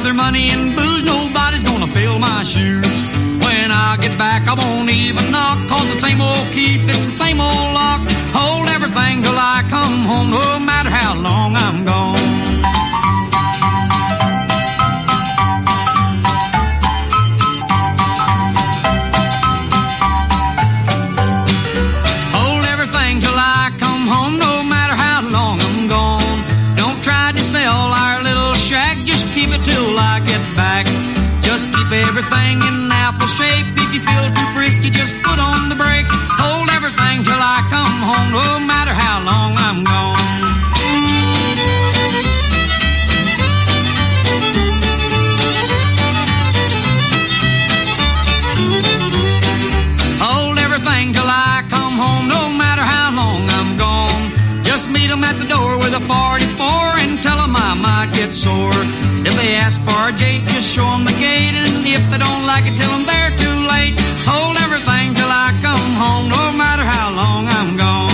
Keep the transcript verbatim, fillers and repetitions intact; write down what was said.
their money and booze, nobody's gonna fill my shoes. When I get back, I won't even knock, cause the same old key fits the same old lock. Hold everything till I come home, no matter how long I'm gone. Hold everything till I come home, no matter how long I'm gone. Don't try to sell our little shack, just keep it till I get back. Just keep everything in apple shape. If you feel too frisky, just put on the brakes. Hold everything till I come home, no matter how long I'm gone. Hold everything till I come home, no matter how long I'm gone. Just meet 'em at the door with a forty-four and tell 'em I might get sore. If they ask for a date, just show 'em the gate, and if they don't like it, tell 'em they're too late. Hold everything till I come home, no matter how long I'm gone.